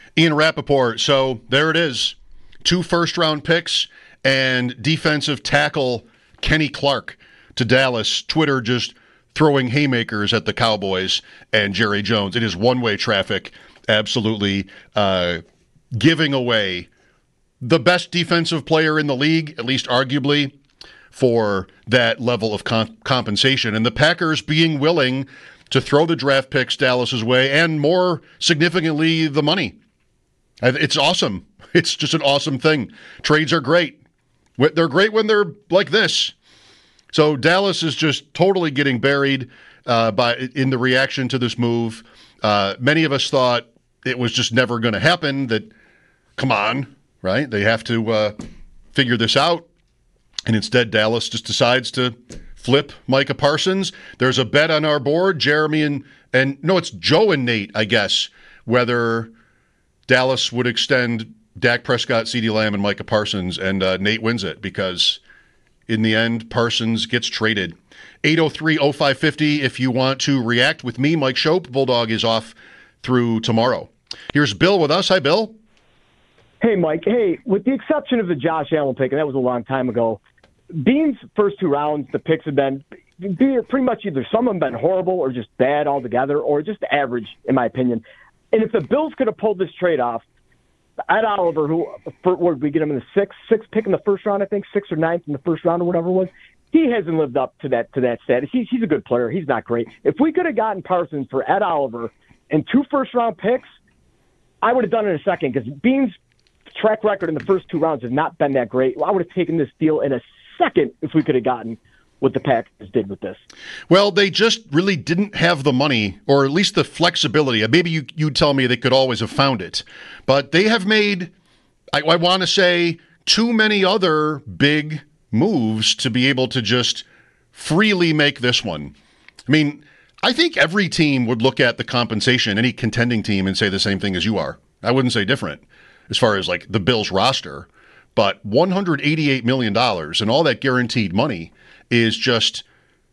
Ian Rappaport. So there it is. 2 first-round picks and defensive tackle Kenny Clark to Dallas. Twitter just throwing haymakers at the Cowboys and Jerry Jones. It is one-way traffic, absolutely giving away the best defensive player in the league, at least arguably, for that level of compensation. And the Packers being willing to throw the draft picks Dallas's way, and more significantly, the money. It's awesome. It's just an awesome thing. Trades are great. They're great when they're like this. So Dallas is just totally getting buried in the reaction to this move. Many of us thought it was just never going to happen, that, come on, right? They have to figure this out. And instead, Dallas just decides to flip Micah Parsons. There's a bet on our board, Jeremy and no, it's Joe and Nate, I guess, whether Dallas would extend Dak Prescott, CeeDee Lamb, and Micah Parsons, and Nate wins it because in the end, Parsons gets traded. 803-0550 if you want to react with me, Mike Shope. Bulldog is off through tomorrow. Here's Bill with us. Hi, Bill. Hey, Mike. Hey, with the exception of the Josh Allen pick, and that was a long time ago, Bean's first 2 rounds, the picks have been pretty much either some of them been horrible or just bad altogether, or just average, in my opinion. And if the Bills could have pulled this trade off, Ed Oliver, we get him in the sixth pick in the first round, I think, 6th or 9th in the first round or whatever it was. He hasn't lived up to that status. He's a good player. He's not great. If we could have gotten Parsons for Ed Oliver and 2 first-round picks, I would have done it in a second, because Bean's track record in the first 2 rounds has not been that great. I would have taken this deal in a second if we could have gotten what the Packers did with this. Well, they just really didn't have the money, or at least the flexibility. Maybe you'd tell me they could always have found it. But they have made, I want to say, too many other big moves to be able to just freely make this one. I mean, I think every team would look at the compensation, any contending team, and say the same thing as you are. I wouldn't say different as far as like the Bills roster. But $188 million and all that guaranteed money is just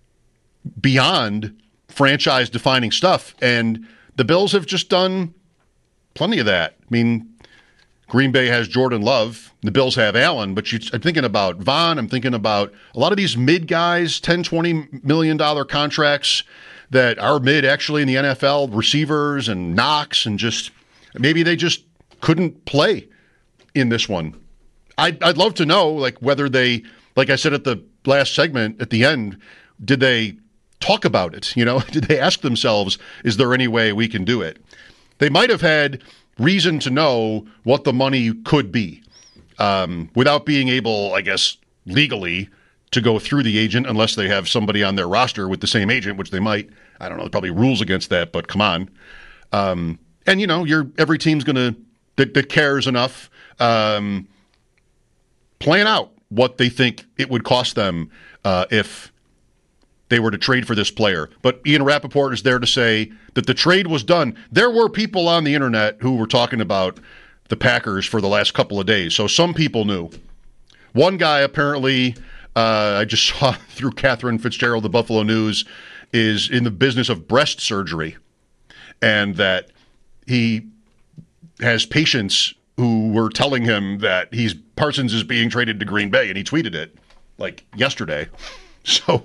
beyond franchise-defining stuff. And the Bills have just done plenty of that. I mean, Green Bay has Jordan Love. The Bills have Allen. But I'm thinking about Vaughn. I'm thinking about a lot of these mid guys, $10, $20 million contracts that are mid actually in the NFL, receivers and Knox, and just maybe they just couldn't play in this one. I'd love to know, like, whether they, like I said at the last segment at the end, did they talk about it? You know, did they ask themselves, is there any way we can do it? They might have had reason to know what the money could be without being able, I guess, legally to go through the agent, unless they have somebody on their roster with the same agent, which they might. I don't know, probably rules against that, but come on. And, you know, every team's going to, that cares enough, plan out what they think it would cost them if they were to trade for this player. But Ian Rappaport is there to say that the trade was done. There were people on the internet who were talking about the Packers for the last couple of days, so some people knew. One guy apparently, I just saw through Catherine Fitzgerald, the Buffalo News, is in the business of breast surgery, and that he has patients who were telling him that Parsons is being traded to Green Bay, and he tweeted it like yesterday. So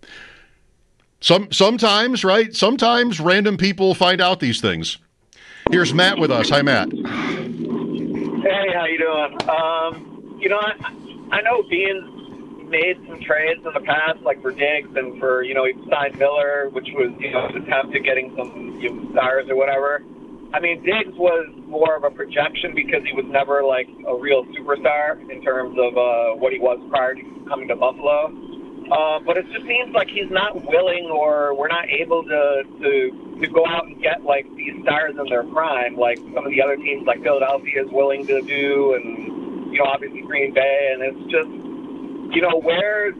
sometimes, right? Sometimes random people find out these things. Here's Matt with us. Hi, Matt. Hey, how you doing? You know, I know Bean's made some trades in the past, like for Diggs and for, you know, he signed Miller, which was, you know, an attempt at getting some stars or whatever. I mean, Diggs was more of a projection because he was never, like, a real superstar in terms of what he was prior to coming to Buffalo. But it just seems like he's not willing, or we're not able to go out and get, like, these stars in their prime, like some of the other teams like Philadelphia is willing to do, and, you know, obviously Green Bay. And it's just, you know, where's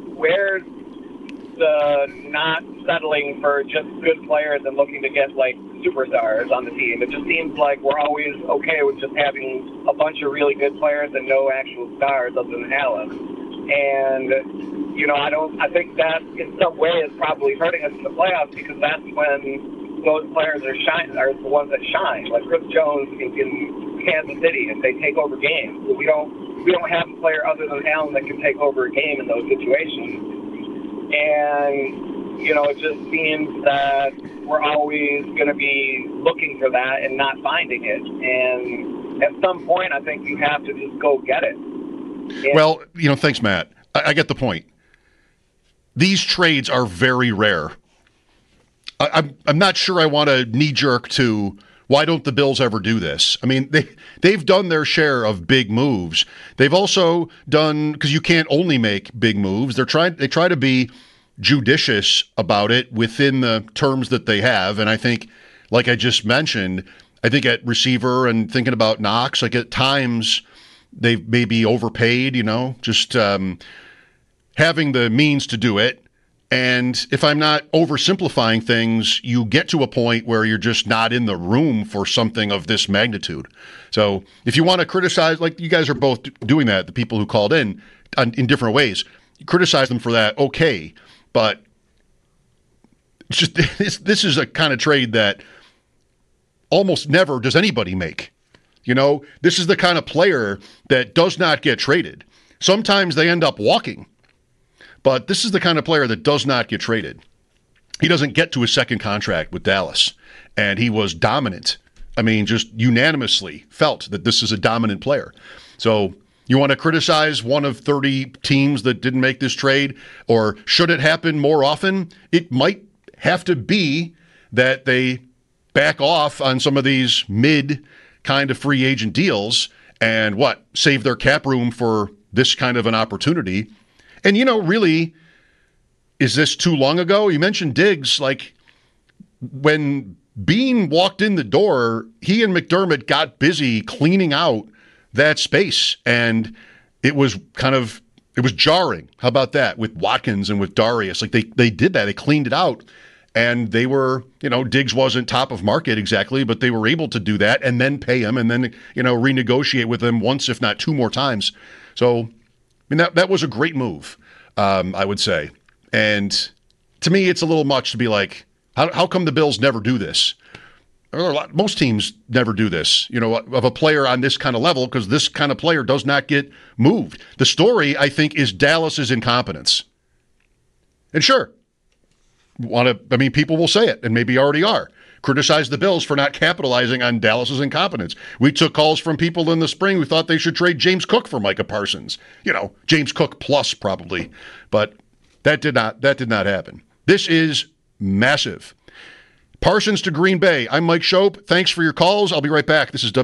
the not settling for just good players and looking to get, like, superstars on the team? It just seems like we're always okay with just having a bunch of really good players and no actual stars other than Allen. And, you know, I think that in some way is probably hurting us in the playoffs, because that's when those players are the ones that shine, like Chris Jones in Kansas City, if they take over games. We don't have a player other than Allen that can take over a game in those situations. And, it just seems that we're always going to be looking for that and not finding it. And at some point, I think you have to just go get it. And well, thanks, Matt. I get the point. These trades are very rare. I'm not sure I want to knee-jerk to why don't the Bills ever do this? I mean, they've done their share of big moves. They've also done, because you can't only make big moves, they try to be judicious about it within the terms that they have. And I think, like I just mentioned, I think at receiver and thinking about Knox, like at times they've maybe overpaid, just having the means to do it. And if I'm not oversimplifying things, you get to a point where you're just not in the room for something of this magnitude. So if you want to criticize, like you guys are both doing that, the people who called in different ways, you criticize them for that, okay. But it's just this is a kind of trade that almost never does anybody make. This is the kind of player that does not get traded. Sometimes they end up walking. But this is the kind of player that does not get traded. He doesn't get to his second contract with Dallas, and he was dominant. I mean, just unanimously felt that this is a dominant player. So you want to criticize one of 30 teams that didn't make this trade, or should it happen more often? It might have to be that they back off on some of these mid kind of free agent deals and save their cap room for this kind of an opportunity. And, really, is this too long ago? You mentioned Diggs. Like, when Bean walked in the door, he and McDermott got busy cleaning out that space. And it was jarring. How about that with Watkins and with Darius? Like, they did that. They cleaned it out. And they were, Diggs wasn't top of market exactly, but they were able to do that and then pay him and then, renegotiate with him once, if not two more times. So, that was a great move, I would say. And to me, it's a little much to be like, how come the Bills never do this? Most teams never do this, of a player on this kind of level, because this kind of player does not get moved. The story, I think, is Dallas's incompetence. And sure, people will say it, and maybe already are. Criticize the Bills for not capitalizing on Dallas's incompetence. We took calls from people in the spring who thought they should trade James Cook for Micah Parsons. James Cook plus probably. But that did not happen. This is massive. Parsons to Green Bay. I'm Mike Schopp. Thanks for your calls. I'll be right back. This is